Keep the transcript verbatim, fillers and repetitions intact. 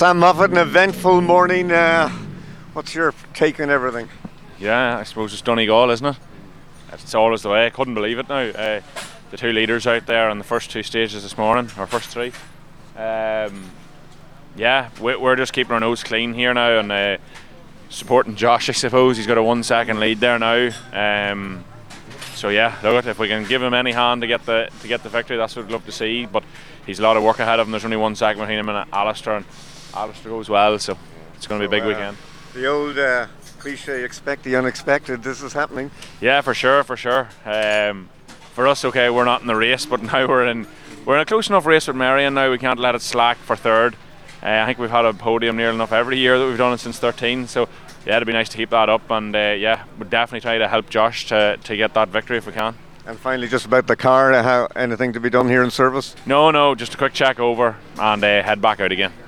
Sam Moffat, an eventful morning. Uh, what's your take on everything? Yeah, I suppose it's Donegal, isn't it? It's always the way. I couldn't believe it now. Uh, the two leaders out there on the first two stages this morning, or first three. Um, yeah, we, we're just keeping our nose clean here now and uh, supporting Josh, I suppose. He's got a one second lead there now. Um, so yeah, look, if we can give him any hand to get the to get the victory, that's what we'd love to see. But he's a lot of work ahead of him. There's only one second between him and Alistair, and Alistair goes well, so it's going to be a big So, uh, weekend. The old uh, cliche, expect the unexpected. This is happening. Yeah, for sure, for sure. Um, for us, okay, we're not in the race, but now we're in we're in a close enough race with Marion now. We can't let it slack for third. Uh, I think we've had a podium near enough every year that we've done it since thirteen. So yeah, it'd be nice to keep that up, and uh, yeah, we'd definitely try to help Josh to, to get that victory if we can. And finally, just about the car, uh, how anything to be done here in service? No, no, just a quick check over and uh, head back out again.